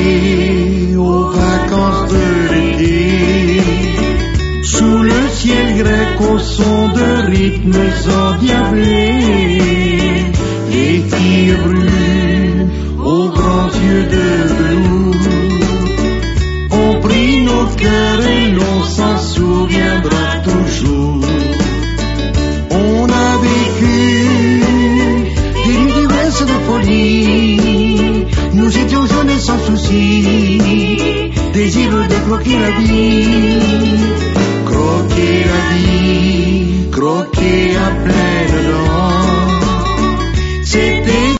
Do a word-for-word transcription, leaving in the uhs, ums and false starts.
rêvé aux vacances de l'été, sous le ciel grec au son de rythmes endiablés. Les filles brunes aux grands yeux de velours ont pris nos cœurs et l'on s'en souviendra toujours. On a vécu des nuits d'ivresse de folie, nous étions jeunes et sans souci, désireux de croquer la vie.